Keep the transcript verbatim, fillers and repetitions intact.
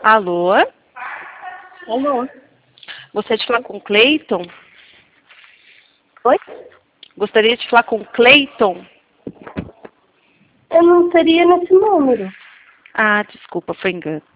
Alô? Alô? Gostaria de falar com o Cleiton? Oi? Gostaria de falar com o Cleiton? Eu não teria nesse número. Ah, desculpa, foi engano.